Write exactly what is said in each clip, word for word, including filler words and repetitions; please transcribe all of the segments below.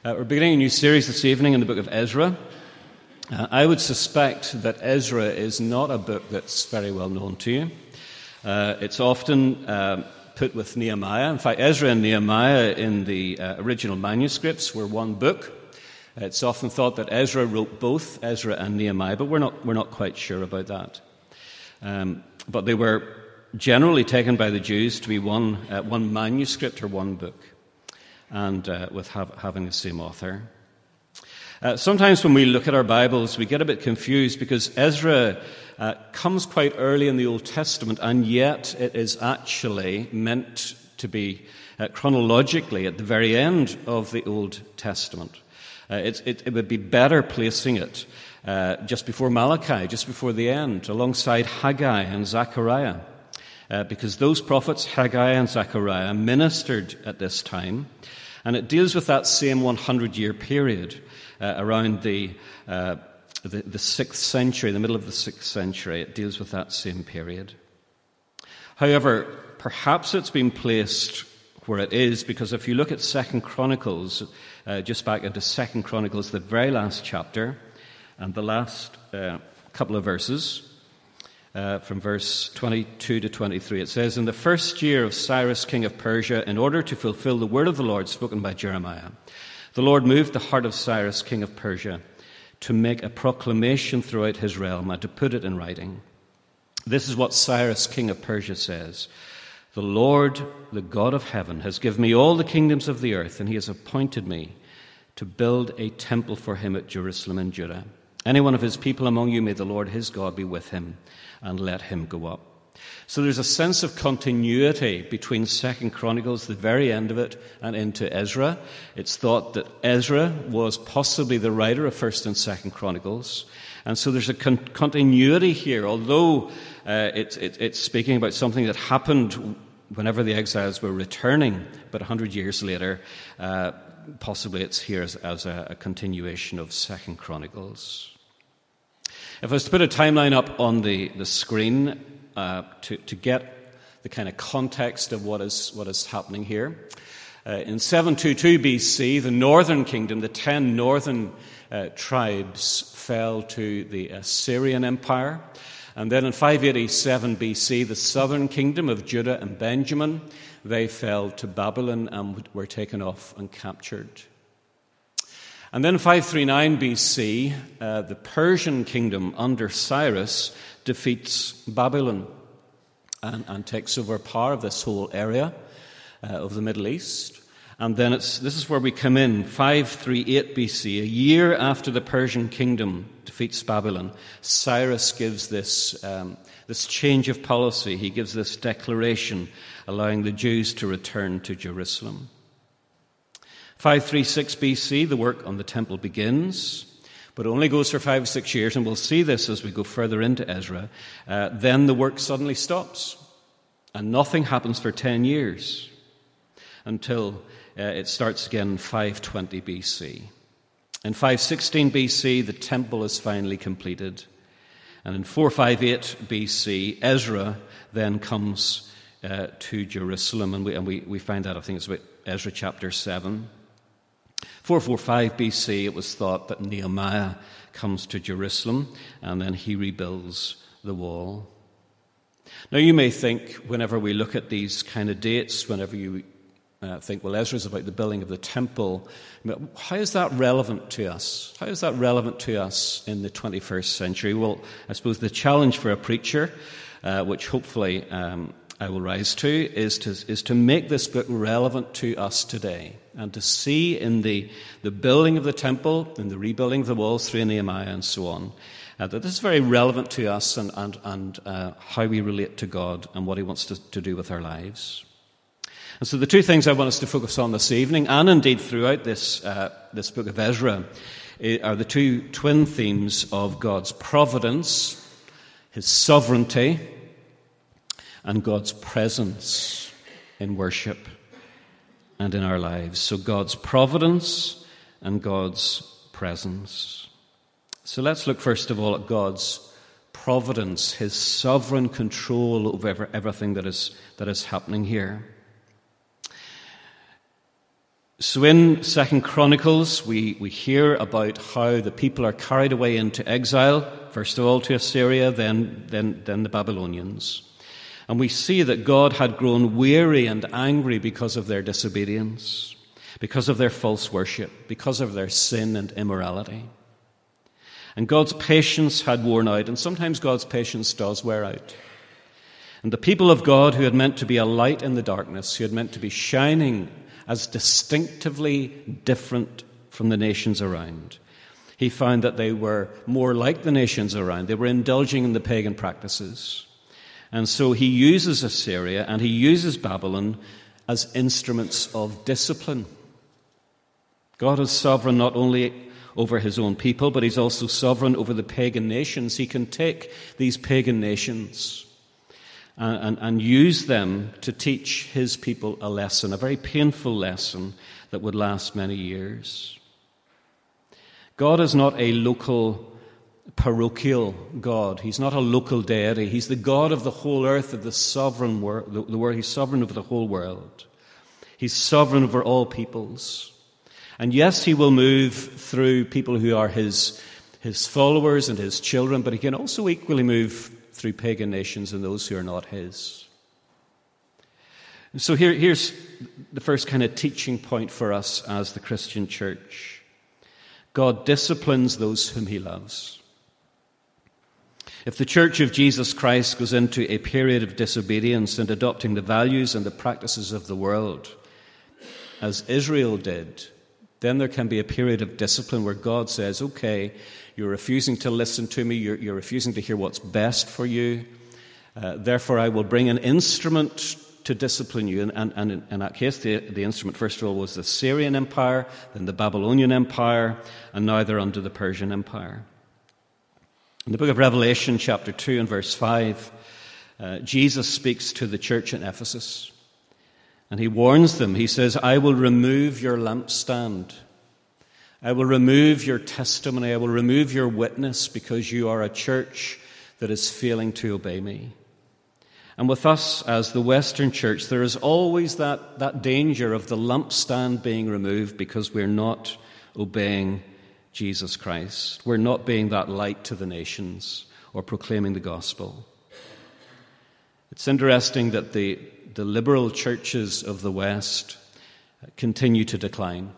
Uh, we're beginning a new series this evening in the book of Ezra. Uh, I would suspect that Ezra is not a book that's very well known to you. Uh, it's often uh, put with Nehemiah. In fact, Ezra and Nehemiah in the uh, original manuscripts were one book. It's often thought that Ezra wrote both Ezra and Nehemiah, but we're not we're not quite sure about that. Um, but they were generally taken by the Jews to be one uh, one manuscript or one book, and uh, with have, having the same author. Uh, sometimes when we look at our Bibles, we get a bit confused because Ezra uh, comes quite early in the Old Testament, and yet it is actually meant to be uh, chronologically at the very end of the Old Testament. Uh, it, it, it would be better placing it uh, just before Malachi, just before the end, alongside Haggai and Zechariah, uh, because those prophets, Haggai and Zechariah, ministered at this time. And it deals with that same hundred-year period uh, around the, uh, the the sixth century, the middle of the sixth century. It deals with that same period. However, perhaps it's been placed where it is because if you look at Second Chronicles, uh, just back into Second Chronicles, the very last chapter, and the last uh, couple of verses, Uh, from verse twenty-two to twenty-three, it says, "In the first year of Cyrus, king of Persia, in order to fulfill the word of the Lord spoken by Jeremiah, the Lord moved the heart of Cyrus, king of Persia, to make a proclamation throughout his realm and to put it in writing. This is what Cyrus, king of Persia, says. The Lord, the God of heaven, has given me all the kingdoms of the earth, and he has appointed me to build a temple for him at Jerusalem in Judah. Any one of his people among you, may the Lord his God be with him, and let him go up." So there's a sense of continuity between Second Chronicles, the very end of it, and into Ezra. It's thought that Ezra was possibly the writer of First and Second Chronicles. And so there's a con- continuity here, although uh, it, it, it's speaking about something that happened whenever the exiles were returning, but a hundred years later, uh, possibly it's here as, as a, a continuation of Second Chronicles. If I was to put a timeline up on the, the screen uh, to, to get the kind of context of what is what is happening here, uh, in seven twenty-two B C, the northern kingdom, the ten northern uh, tribes, fell to the Assyrian Empire. And then in five eighty-seven B C, the southern kingdom of Judah and Benjamin, they fell to Babylon and were taken off and captured. And then in five thirty-nine B C, uh, the Persian kingdom under Cyrus defeats Babylon and, and takes over power of this whole area uh, of the Middle East. And then it's this is where we come in, five thirty-eight B C, a year after the Persian kingdom defeats Babylon. Cyrus gives this um, this change of policy. He gives this declaration allowing the Jews to return to Jerusalem. five thirty-six B C, the work on the temple begins, but it only goes for five or six years, and we'll see this as we go further into Ezra. Uh, then the work suddenly stops, and nothing happens for ten years until uh, it starts again in five twenty B C. In five sixteen B C, the temple is finally completed, and in four fifty-eight B C, Ezra then comes uh, to Jerusalem, and we, and we, we find that, I think it's about Ezra chapter seven. four forty-five B C, it was thought that Nehemiah comes to Jerusalem and then he rebuilds the wall. Now you may think, whenever we look at these kind of dates, whenever you uh, think, well, Ezra's about the building of the temple, how is that relevant to us? How is that relevant to us in the twenty-first century? Well, I suppose the challenge for a preacher, uh, which hopefully um, I will rise to, is to is to make this book relevant to us today, and to see in the, the building of the temple, in the rebuilding of the walls through Nehemiah and so on, uh, that this is very relevant to us and, and, and uh, how we relate to God and what he wants to, to do with our lives. And so the two things I want us to focus on this evening, and indeed throughout this, uh, this book of Ezra, are the two twin themes of God's providence, his sovereignty, and God's presence in worship and in our lives. So God's providence and God's presence. So let's look first of all at God's providence, his sovereign control over everything that is that is happening here. So in Second Chronicles, we, we hear about how the people are carried away into exile, first of all to Assyria, then, then, then the Babylonians. And we see that God had grown weary and angry because of their disobedience, because of their false worship, because of their sin and immorality. And God's patience had worn out, and sometimes God's patience does wear out. And the people of God, who had meant to be a light in the darkness, who had meant to be shining as distinctively different from the nations around, he found that they were more like the nations around. They were indulging in the pagan practices. And so he uses Assyria and he uses Babylon as instruments of discipline. God is sovereign not only over his own people, but he's also sovereign over the pagan nations. He can take these pagan nations and, and, and use them to teach his people a lesson, a very painful lesson that would last many years. God is not a local, parochial God. He's not a local deity. He's the God of the whole earth, of the sovereign world. The, the world. He's sovereign over the whole world. He's sovereign over all peoples. And yes, he will move through people who are his, his followers and his children, but he can also equally move through pagan nations and those who are not his. So here, here's the first kind of teaching point for us as the Christian church. God disciplines those whom he loves. If the Church of Jesus Christ goes into a period of disobedience and adopting the values and the practices of the world, as Israel did, then there can be a period of discipline where God says, okay, you're refusing to listen to me, you're, you're refusing to hear what's best for you, uh, therefore I will bring an instrument to discipline you. And, and, and in that case, the, the instrument, first of all, was the Syrian Empire, then the Babylonian Empire, and now they're under the Persian Empire. In the book of Revelation, chapter two and verse five, uh, Jesus speaks to the church in Ephesus, and he warns them. He says, I will remove your lampstand. I will remove your testimony. I will remove your witness because you are a church that is failing to obey me. And with us as the Western church, there is always that, that danger of the lampstand being removed because we're not obeying Jesus Christ. We're not being that light to the nations or proclaiming the gospel. It's interesting that the, the liberal churches of the West continue to decline.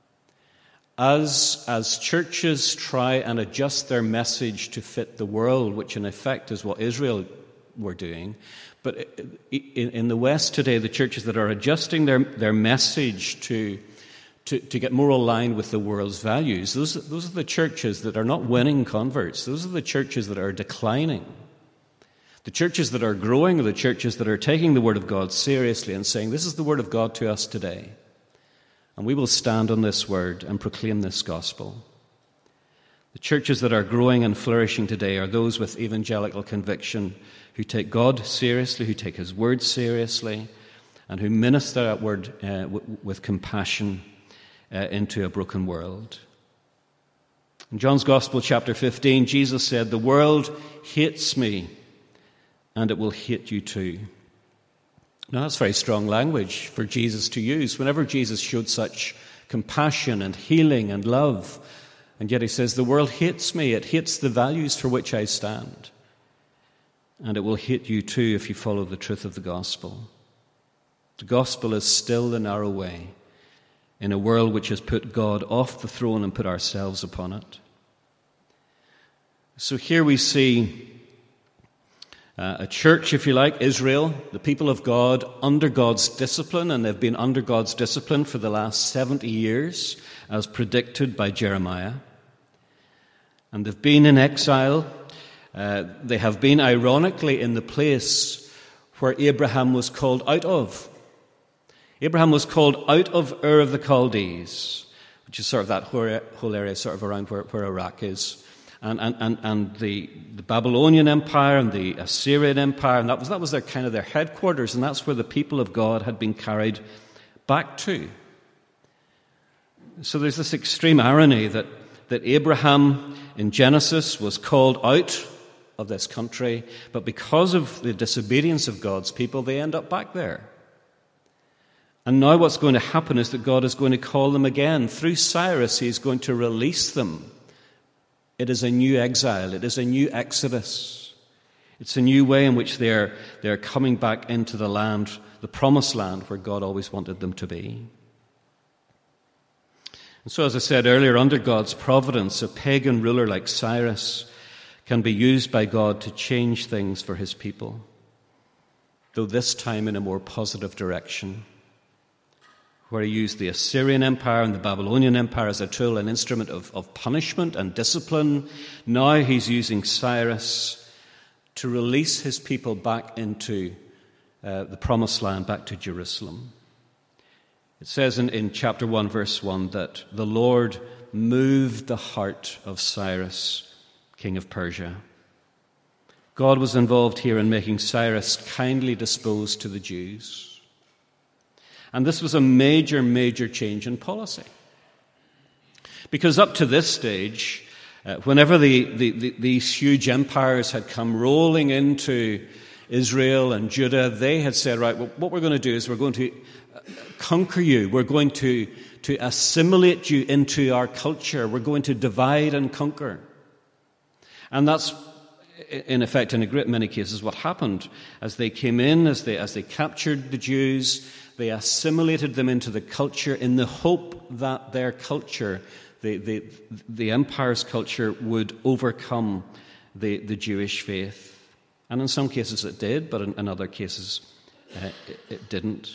As, as churches try and adjust their message to fit the world, which in effect is what Israel were doing, but in, in the West today, the churches that are adjusting their, their message to, to, to get more aligned with the world's values, those, those are the churches that are not winning converts. Those are the churches that are declining. The churches that are growing are the churches that are taking the Word of God seriously and saying, this is the Word of God to us today. And we will stand on this word and proclaim this gospel. The churches that are growing and flourishing today are those with evangelical conviction who take God seriously, who take his word seriously, and who minister that word uh, w- with compassion uh, into a broken world. In John's Gospel, chapter fifteen, Jesus said, the world hates me, and it will hate you too. Now, that's very strong language for Jesus to use. Whenever Jesus showed such compassion and healing and love, and yet he says, the world hates me. It hates the values for which I stand. And it will hate you too if you follow the truth of the gospel. The gospel is still the narrow way in a world which has put God off the throne and put ourselves upon it. So here we see Uh, a church, if you like, Israel, the people of God, under God's discipline, and they've been under God's discipline for the last seventy years, as predicted by Jeremiah. And they've been in exile. Uh, they have been, ironically, in the place where Abraham was called out of. Abraham was called out of Ur of the Chaldees, which is sort of that whole area sort of around where, where Iraq is. And, and, and the, the Babylonian Empire and the Assyrian Empire, and that was, that was their kind of their headquarters, and that's where the people of God had been carried back to. So there's this extreme irony that, that Abraham in Genesis was called out of this country, but because of the disobedience of God's people, they end up back there. And now what's going to happen is that God is going to call them again. Through Cyrus, he's going to release them. It is a new exile. It is a new exodus. It's a new way in which they're, they're coming back into the land, the promised land where God always wanted them to be. And so, as I said earlier, under God's providence, a pagan ruler like Cyrus can be used by God to change things for his people, though this time in a more positive direction, where he used the Assyrian Empire and the Babylonian Empire as a tool, an instrument of, of punishment and discipline. Now he's using Cyrus to release his people back into uh, the promised land, back to Jerusalem. It says in, in chapter one, verse one, that the Lord moved the heart of Cyrus, king of Persia. God was involved here in making Cyrus kindly disposed to the Jews. And this was a major, major change in policy. Because up to this stage, uh, whenever the, the, the, these huge empires had come rolling into Israel and Judah, they had said, right, well, what we're going to do is we're going to conquer you. We're going to, to assimilate you into our culture. We're going to divide and conquer. And that's, in effect, in a great many cases, what happened. As they came in, as they, as they captured the Jews, they assimilated them into the culture in the hope that their culture, the, the, the empire's culture, would overcome the, the Jewish faith. And in some cases it did, but in, in other cases uh, it, it didn't.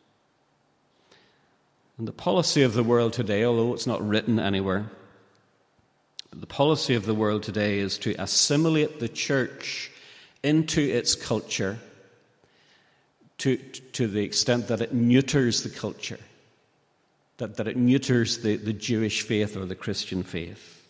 And the policy of the world today, although it's not written anywhere, the policy of the world today is to assimilate the church into its culture to, to the extent that it neuters the culture, that, that it neuters the, the Jewish faith or the Christian faith,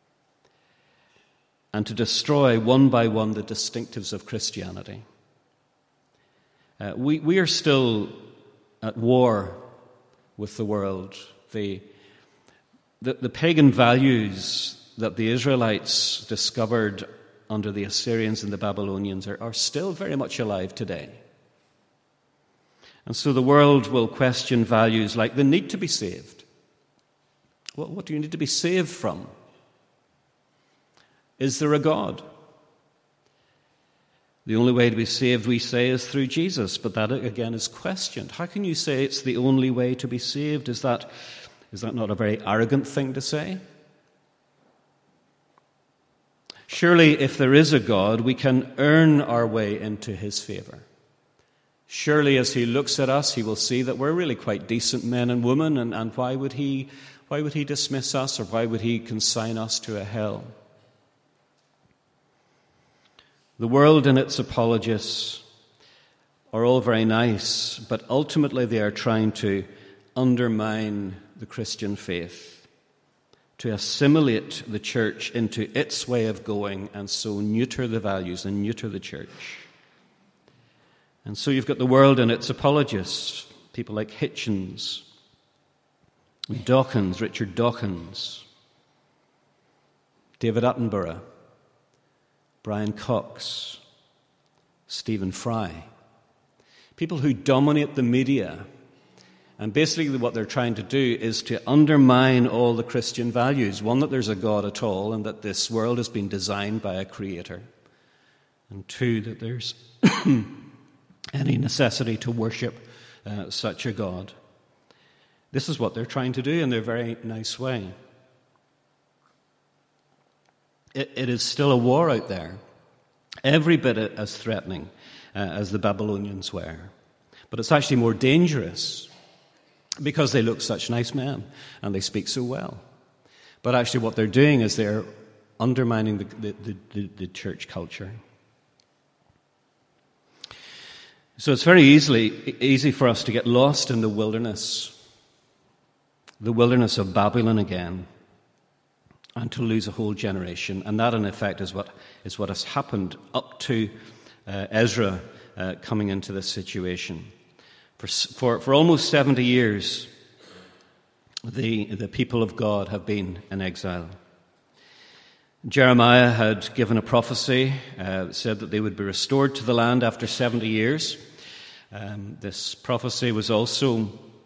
and to destroy one by one the distinctives of Christianity. Uh, we, we are still at war with the world. The, the, the pagan values that the Israelites discovered under the Assyrians and the Babylonians are, are still very much alive today. And so the world will question values like the need to be saved. Well, what do you need to be saved from? Is there a God? The only way to be saved, we say, is through Jesus, but that again is questioned. How can you say it's the only way to be saved? Is that, is that not a very arrogant thing to say? Surely, if there is a God, we can earn our way into his favor. Surely, as he looks at us, he will see that we're really quite decent men and women, and, and why would he, why would he dismiss us, or why would he consign us to a hell? The world and its apologists are all very nice, but ultimately they are trying to undermine the Christian faith, to assimilate the church into its way of going, and so neuter the values and neuter the church. And so you've got the world and its apologists, people like Hitchens, Dawkins, Richard Dawkins, David Attenborough, Brian Cox, Stephen Fry, people who dominate the media. And basically what they're trying to do is to undermine all the Christian values. One, that there's a God at all, and that this world has been designed by a creator. And two, that there's any necessity to worship uh, such a God. This is what they're trying to do in their very nice way. It, it is still a war out there, every bit as threatening uh, as the Babylonians were. But it's actually more dangerous because they look such nice men and they speak so well. But actually what they're doing is they're undermining the, the, the, the church culture. So it's very easily easy for us to get lost in the wilderness, the wilderness of Babylon again, and to lose a whole generation. And that, in effect, is what is what has happened up to uh, Ezra uh, coming into this situation. For, for for almost seventy years, the the people of God have been in exile. Jeremiah had given a prophecy uh, that said that they would be restored to the land after seventy years. Um, this prophecy was also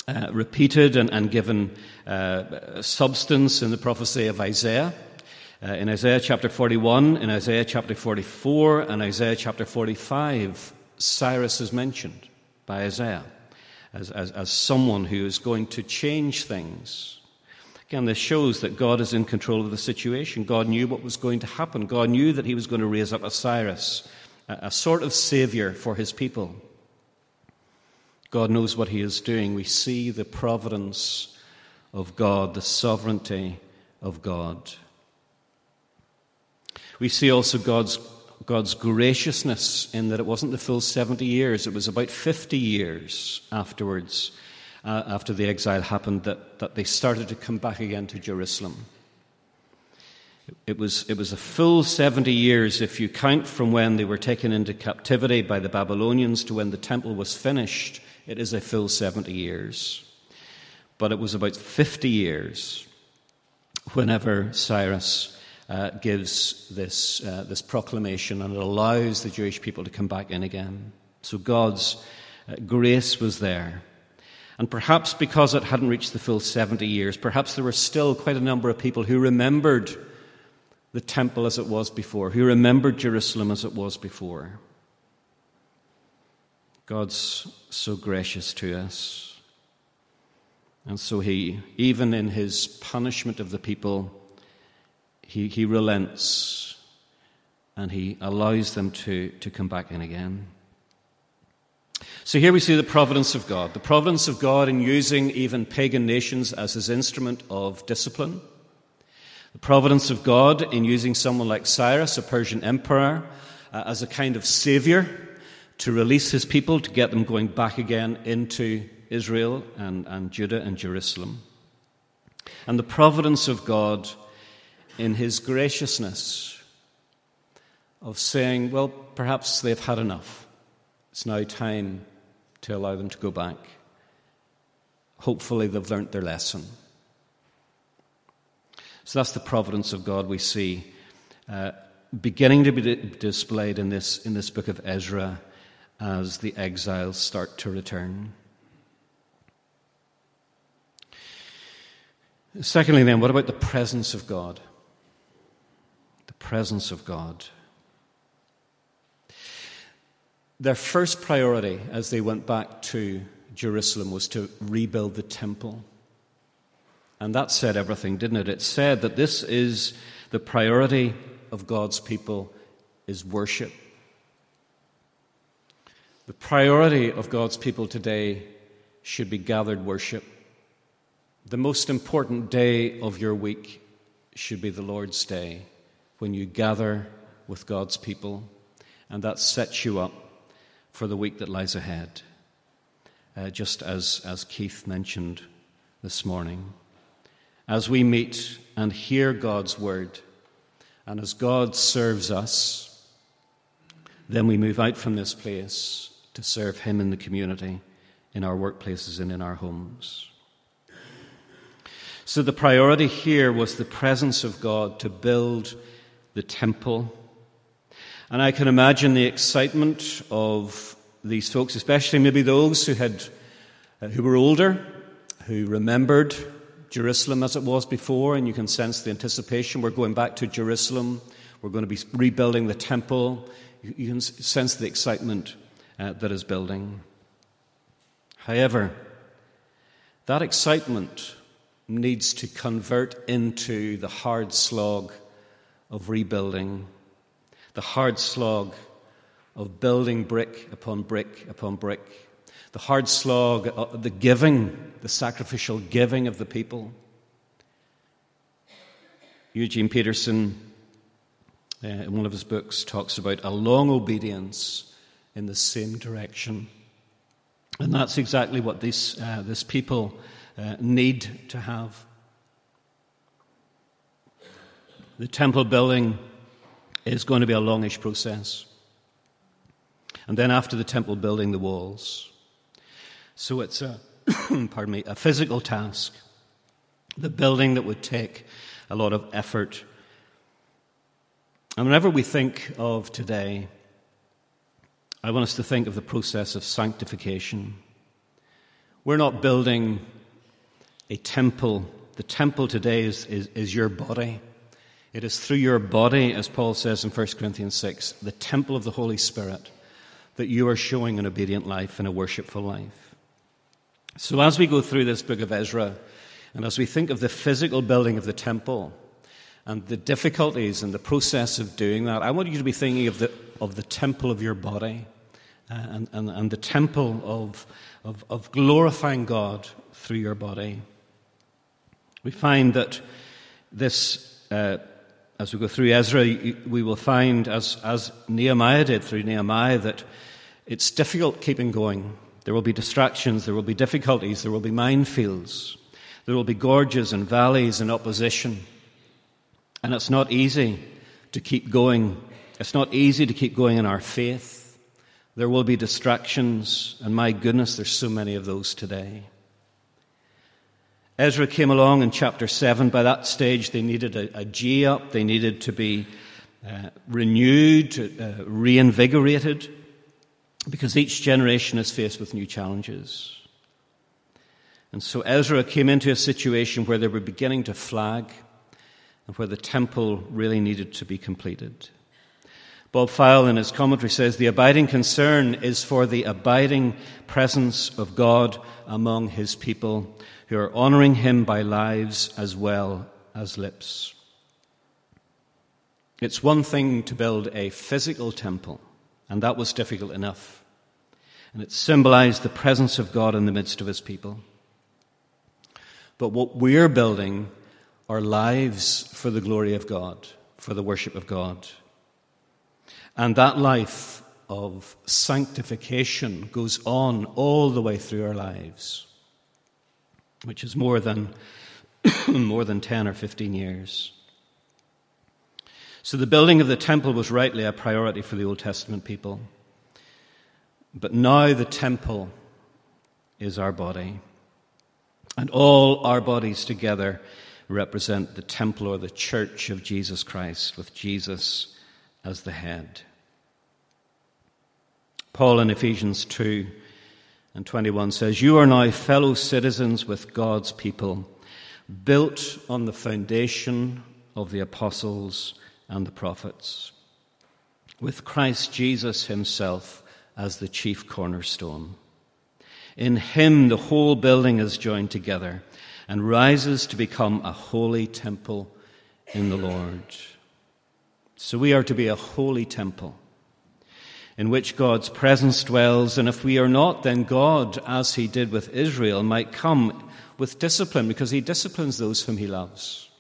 uh, repeated and, and given uh, substance in the prophecy of Isaiah. Uh, in Isaiah chapter forty-one, in Isaiah chapter forty-four, and Isaiah chapter forty-five, Cyrus is mentioned by Isaiah as, as, as someone who is going to change things. Again, this shows that God is in control of the situation. God knew what was going to happen. God knew that he was going to raise up a Cyrus, a, a sort of savior for his people. God knows what he is doing. We see the providence of God, the sovereignty of God. We see also God's, God's graciousness in that it wasn't the full seventy years. It was about fifty years afterwards, uh, after the exile happened, that, that they started to come back again to Jerusalem. It was, it was a full seventy years if you count from when they were taken into captivity by the Babylonians to when the temple was finished. It is a full seventy years. But it was about fifty years whenever Cyrus uh, gives this, uh, this proclamation, and it allows the Jewish people to come back in again. So God's uh, grace was there. And perhaps because it hadn't reached the full seventy years, perhaps there were still quite a number of people who remembered the temple as it was before, who remembered Jerusalem as it was before. God's so gracious to us. And so he, even in his punishment of the people, he, he relents and he allows them to, to come back in again. So here we see the providence of God. The providence of God in using even pagan nations as his instrument of discipline. The providence of God in using someone like Cyrus, a Persian emperor, uh, as a kind of savior to release his people, to get them going back again into Israel and, and Judah and Jerusalem. And the providence of God in his graciousness of saying, well, perhaps they've had enough. It's now time to allow them to go back. Hopefully they've learnt their lesson. So that's the providence of God we see uh, beginning to be displayed in this, in this book of Ezra as the exiles start to return. Secondly, then, what about the presence of God? The presence of God. Their first priority as they went back to Jerusalem was to rebuild the temple. And that said everything, didn't it? It said that this is the priority of God's people, is worship. The priority of God's people today should be gathered worship. The most important day of your week should be the Lord's Day, when you gather with God's people, and that sets you up for the week that lies ahead, uh, just as, as Keith mentioned this morning. As we meet and hear God's word, and as God serves us, then we move out from this place to serve him in the community, in our workplaces and in our homes. So the priority here was the presence of God to build the temple. And I can imagine the excitement of these folks, especially maybe those who had, uh, who were older, who remembered Jerusalem as it was before, and you can sense the anticipation. We're going back to Jerusalem. We're going to be rebuilding the temple. You, you can sense the excitement uh, that is building. However, that excitement needs to convert into the hard slog of rebuilding, the hard slog of building brick upon brick upon brick, the hard slog of the giving, the sacrificial giving of the people. Eugene Peterson, uh, in one of his books, talks about a long obedience in the same direction. And that's exactly what these, uh, this people uh, need to have. The temple building is going to be a longish process. And then after the temple building, the walls. So it's a, pardon me, a physical task. The building that would take a lot of effort. And whenever we think of today, I want us to think of the process of sanctification. We're not building a temple. The temple today is, is, is your body. It is through your body, as Paul says in First Corinthians six, the temple of the Holy Spirit, that you are showing an obedient life and a worshipful life. So as we go through this book of Ezra, and as we think of the physical building of the temple and the difficulties and the process of doing that, I want you to be thinking of the of the temple of your body uh, and, and, and the temple of, of, of glorifying God through your body. We find that this, uh, as we go through Ezra, we will find, as, as Nehemiah did through Nehemiah, that it's difficult keeping going. There will be distractions, there will be difficulties, there will be minefields, there will be gorges and valleys and opposition. And it's not easy to keep going. It's not easy to keep going in our faith. There will be distractions, and my goodness, there's so many of those today. Ezra came along in chapter seven. By that stage, they needed a, a G-up. They needed to be uh, renewed, uh, reinvigorated, because each generation is faced with new challenges. And so Ezra came into a situation where they were beginning to flag and where the temple really needed to be completed. Bob File in his commentary says, the abiding concern is for the abiding presence of God among his people who are honoring him by lives as well as lips. It's one thing to build a physical temple, and that was difficult enough. And it symbolized the presence of God in the midst of his people. But what we're building are lives for the glory of God, for the worship of God. And that life of sanctification goes on all the way through our lives, which is more than more than ten or fifteen years. So the building of the temple was rightly a priority for the Old Testament people. But now the temple is our body. And all our bodies together represent the temple or the church of Jesus Christ, with Jesus as the head. Paul in Ephesians two and twenty-one says, you are now fellow citizens with God's people, built on the foundation of the apostles and the prophets, with Christ Jesus himself as the chief cornerstone. In him the whole building is joined together and rises to become a holy temple in the Lord. So we are to be a holy temple in which God's presence dwells, and if we are not, then God, as he did with Israel, might come with discipline, because he disciplines those whom he loves.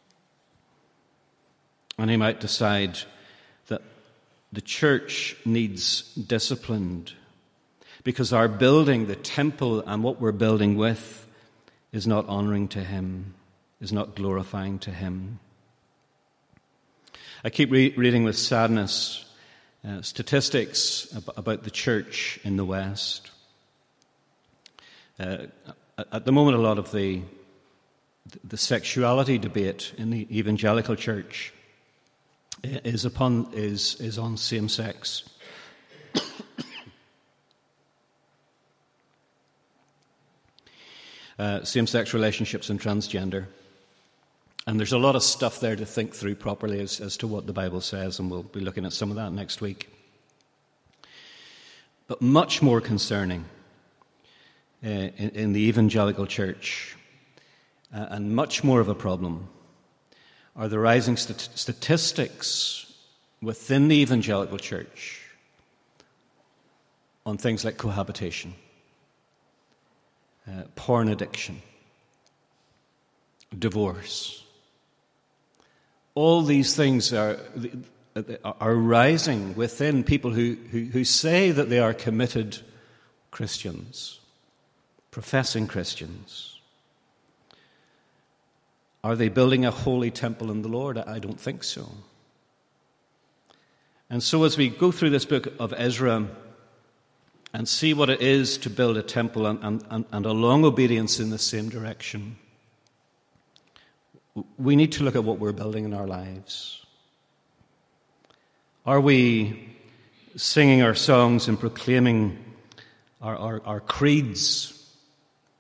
And he might decide that the church needs disciplined, because our building, the temple, and what we're building with is not honoring to him, is not glorifying to him. I keep re- reading with sadness uh, statistics ab- about the church in the West. Uh, at the moment, a lot of the the sexuality debate in the evangelical church is upon is is on same-sex. uh, same-sex relationships and transgender. And there's a lot of stuff there to think through properly as, as to what the Bible says, and we'll be looking at some of that next week. But much more concerning uh, in, in the evangelical church, uh, and much more of a problem, are the rising stat- statistics within the evangelical church on things like cohabitation, uh, porn addiction, divorce. All these things are are rising within people who, who, who say that they are committed Christians, professing Christians. Are they building a holy temple in the Lord? I don't think so. And so as we go through this book of Ezra and see what it is to build a temple and, and, and a long obedience in the same direction, we need to look at what we're building in our lives. Are we singing our songs and proclaiming our, our, our creeds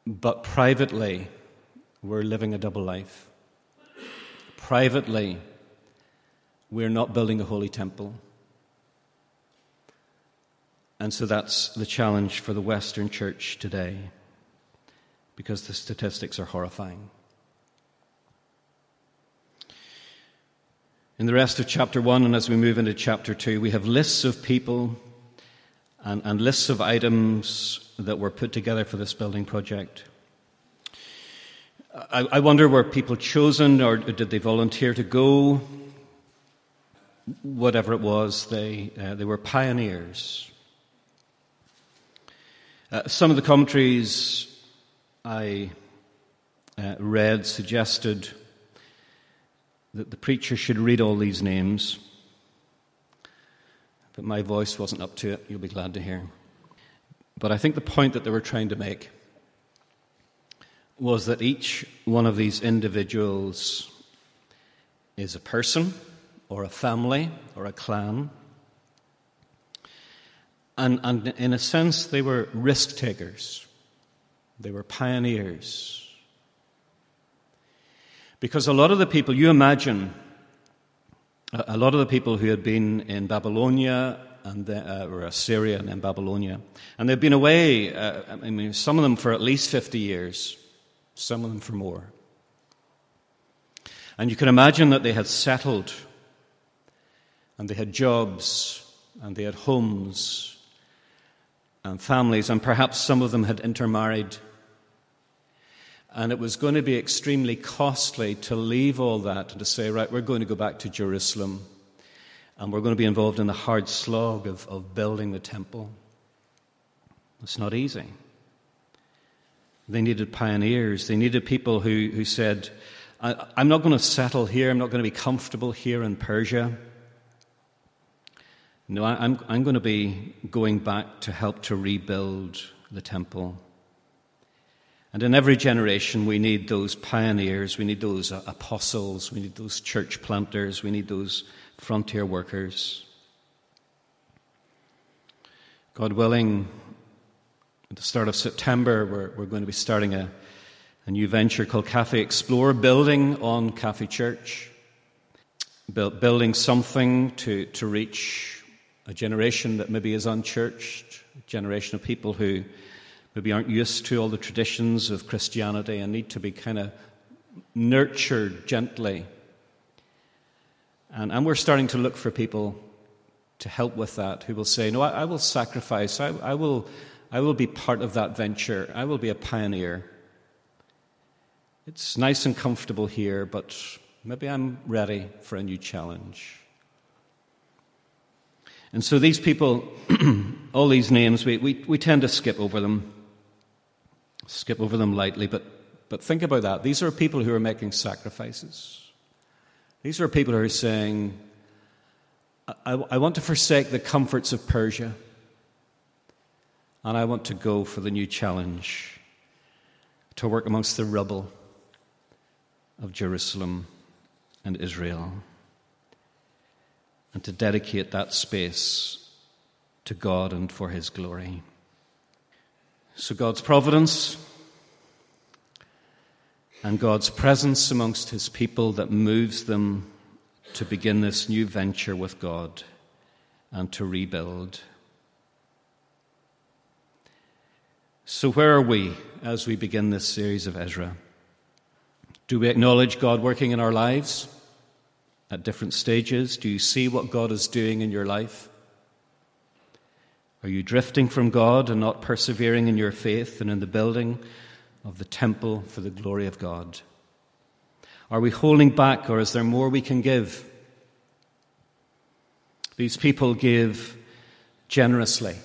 But privately, we're living a double life. Privately, we're not building a holy temple. And so that's the challenge for the Western church today, because the statistics are horrifying. In the rest of chapter one, and as we move into chapter two, we have lists of people and, and lists of items that were put together for this building project. I, I wonder, were people chosen, or did they volunteer to go? Whatever it was, they uh, they were pioneers. Uh, some of the commentaries I uh, read suggested that the preacher should read all these names, but my voice wasn't up to it, you'll be glad to hear. But I think the point that they were trying to make was that each one of these individuals is a person, or a family, or a clan. And, and in a sense, they were risk takers. They were pioneers. Because a lot of the people, you imagine, a lot of the people who had been in Babylonia, and the, uh, or Assyria and then Babylonia, and they'd been away, uh, I mean, some of them for at least fifty years, some of them for more. And you can imagine that they had settled, and they had jobs, and they had homes, and families, and perhaps some of them had intermarried. And it was going to be extremely costly to leave all that and to say, right, we're going to go back to Jerusalem, and we're going to be involved in the hard slog of, of building the temple. It's not easy. They needed pioneers. They needed people who, who said, I, I'm not going to settle here. I'm not going to be comfortable here in Persia. No, I'm, I'm going to be going back to help to rebuild the temple. And in every generation, we need those pioneers, we need those apostles, we need those church planters, we need those frontier workers. God willing, at the start of September, we're, we're going to be starting a, a new venture called Cafe Explore, building on Cafe Church, build, building something to, to reach a generation that maybe is unchurched, a generation of people who maybe aren't used to all the traditions of Christianity and need to be kind of nurtured gently. And, and we're starting to look for people to help with that, who will say, no, I, I will sacrifice, I, I will I will be part of that venture, I will be a pioneer. It's nice and comfortable here, but maybe I'm ready for a new challenge. And so these people, all these names, we, we, we tend to skip over them. Skip over them lightly, but, but think about that. These are people who are making sacrifices. These are people who are saying, I, I want to forsake the comforts of Persia, and I want to go for the new challenge, to work amongst the rubble of Jerusalem and Israel, and to dedicate that space to God and for His glory. So God's providence and God's presence amongst His people that moves them to begin this new venture with God and to rebuild. So where are we as we begin this series of Ezra? Do we acknowledge God working in our lives at different stages? Do you see what God is doing in your life? Are you drifting from God and not persevering in your faith and in the building of the temple for the glory of God? Are we holding back, or is there more we can give? These people give generously.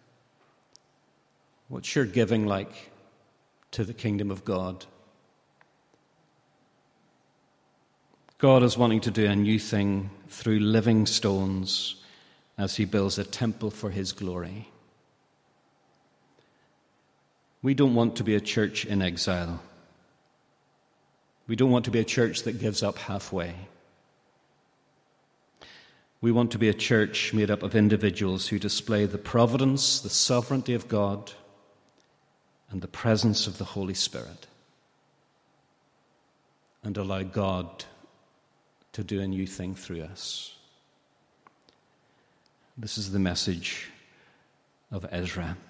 What's your giving like to the kingdom of God? God is wanting to do a new thing through living stones as He builds a temple for His glory. We don't want to be a church in exile. We don't want to be a church that gives up halfway. We want to be a church made up of individuals who display the providence, the sovereignty of God and the presence of the Holy Spirit, and allow God to do a new thing through us. This is the message of Ezra.